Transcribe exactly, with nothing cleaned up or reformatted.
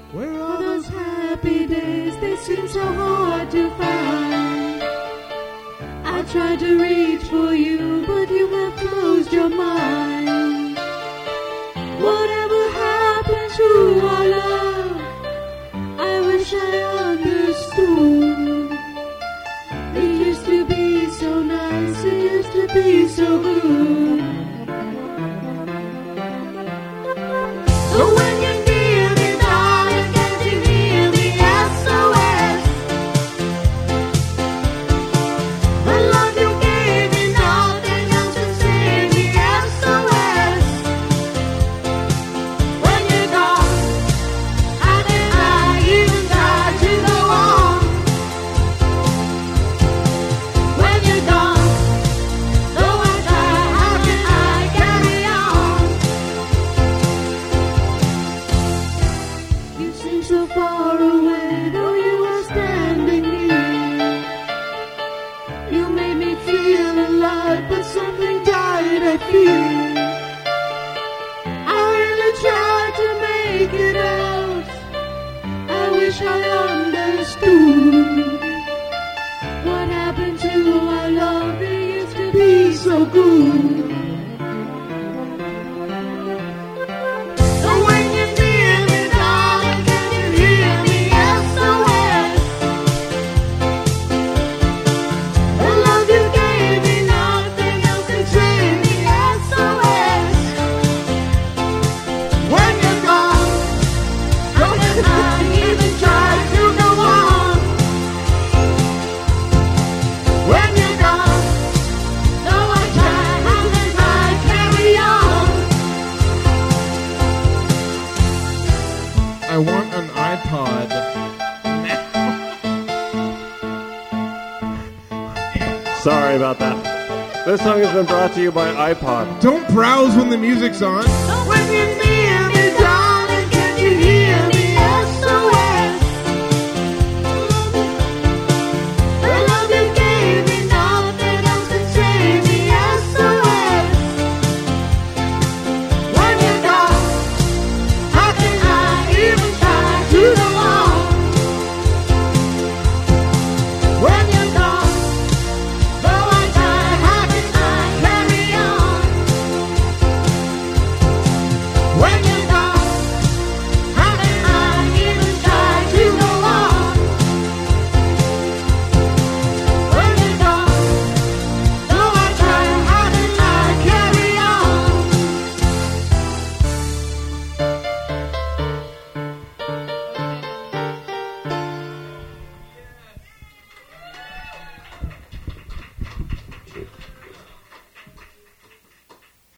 Where are those happy days? They seem so hard to find. I tried to reach for you, but you have closed your mind. Whatever happened to our love? I wish I understood. It used to be so nice, it used to be so good. So when you near me, darling, can't you hear me? S O S. The love you gave me, nothing else can save me. S O S. When you're gone, how can I even try to go on? When you're gone, though I try, how can I carry on? You seem so far away, though you are standing near. You made me feel alive, but something died, I fear. I really tried to make it out. I wish I understood. What happened to our love? It used to be so good. So when you're near me, darling, can you hear me? S O S. The love you gave me, nothing else can save me. S O S. When you're gone, how can I even try to go on? When you're gone, though I try, how can I carry on? I want an iPod now. Sorry about that. This song has been brought to you by iPod. Don't browse when the music's on. When you're